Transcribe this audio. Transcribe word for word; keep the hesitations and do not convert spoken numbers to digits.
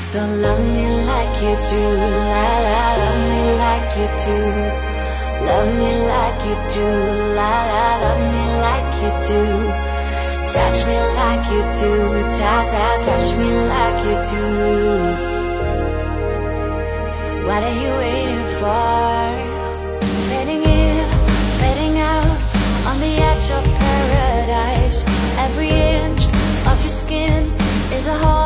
So love me like you do, la la, love me like you do. Love me like you do, la la, love me like you do. Touch me like you do, ta ta, touch me like you do. What are you waiting for? Fading in, fading out, on the edge of paradise. Every inch of your skin is a hole